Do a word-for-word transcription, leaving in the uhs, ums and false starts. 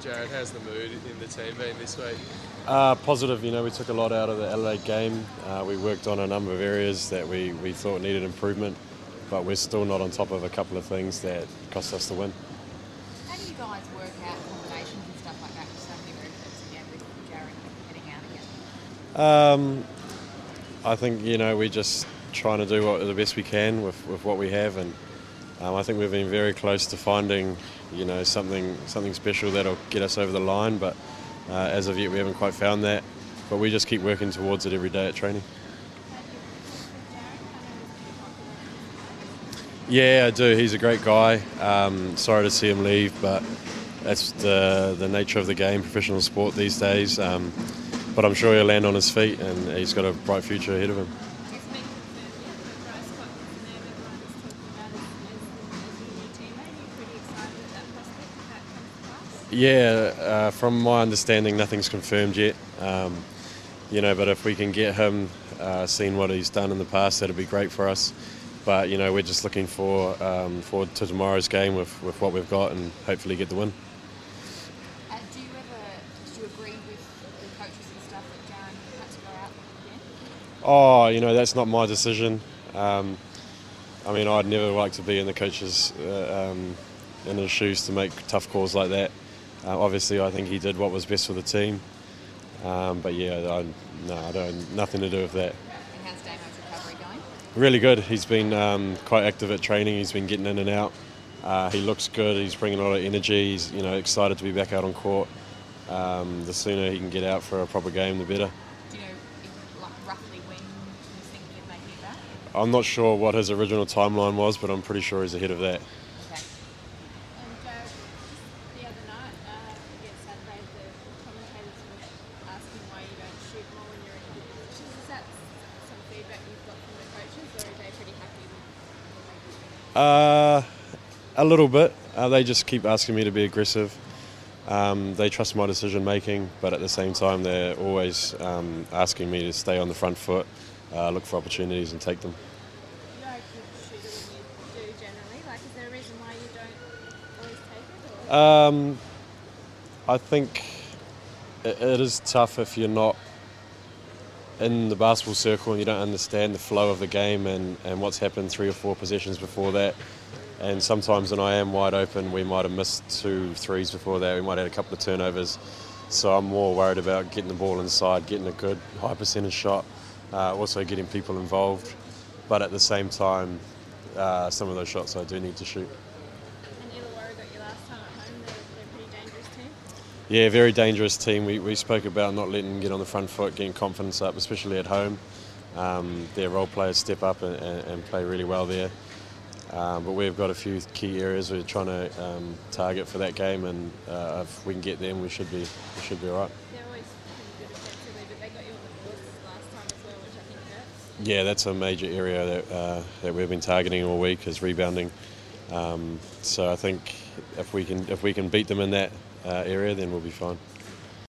Jared, how's the mood in the team been this week? Uh, positive, you know, we took a lot out of the Adelaide game. Uh, we worked on a number of areas that we, we thought needed improvement, but we're still not on top of a couple of things that cost us the win. How do you guys work out combinations and stuff like that with so many movements again with Jared heading out again? Um, I think, you know, we're just trying to do what, the best we can with, with what we have, and um, I think we've been very close to finding, you know, something something special that'll get us over the line, but uh, as of yet we haven't quite found that. But we just keep working towards it every day at training. Yeah, I do. He's a great guy. Um, sorry to see him leave, but that's the the nature of the game, professional sport these days. Um, but I'm sure he'll land on his feet, and he's got a bright future ahead of him. Yeah, uh, from my understanding, nothing's confirmed yet. Um, you know, but if we can get him, uh, seeing what he's done in the past, that'd be great for us. But you know, we're just looking for um, forward to tomorrow's game with, with what we've got, and hopefully get the win. Uh, do you ever, do you agree with the coaches and stuff that Jared had to go out again? Oh, you know, that's not my decision. Um, I mean, I'd never like to be in the coach's uh, um, in his shoes to make tough calls like that. Uh, obviously, I think he did what was best for the team. Um, but yeah, I, no, I don't. Nothing to do with that. And how's Damo's recovery going? Really good. He's been um, quite active at training. He's been getting in and out. Uh, he looks good. He's bringing a lot of energy. He's, you know, excited to be back out on court. Um, the sooner he can get out for a proper game, the better. Do you know if, like, roughly when you think he may be back? I'm not sure what his original timeline was, but I'm pretty sure he's ahead of that. Okay. And Jared, just the other night uh, against Adelaide, the commentators were asking why you don't shoot more when you're in good positions. Is that some feedback you've got from the coaches, or are they pretty happy with the way you're shooting? Uh, a little bit. Uh, they just keep asking me to be aggressive. Um, they trust my decision making, but at the same time, they're always um, asking me to stay on the front foot, uh, look for opportunities, and take them. You're a good shooter when you do generally. Like, is there a reason why you don't always take it? Or? Um, I think it, it is tough if you're not in the basketball circle and you don't understand the flow of the game and, and what's happened three or four possessions before that. And sometimes when I am wide open, we might have missed two threes before that. We might have had a couple of turnovers. So I'm more worried about getting the ball inside, getting a good high percentage shot, uh, also getting people involved. But at the same time, uh, some of those shots I do need to shoot. And Illawarra got you last time at home. They're, they're a pretty dangerous team. Yeah, very dangerous team. We, we spoke about not letting them get on the front foot, getting confidence up, especially at home. Um, their role players step up and, and, and play really well there. Um, but we've got a few key areas we're trying to um, target for that game, and uh, if we can get them, we should be we should be all right. They're always pretty good defensively, but they got you on the boards last time as well, which I think hurts. Yeah, that's a major area that uh, that we've been targeting all week, is rebounding. Um, so I think if we can if we can beat them in that uh, area, then we'll be fine.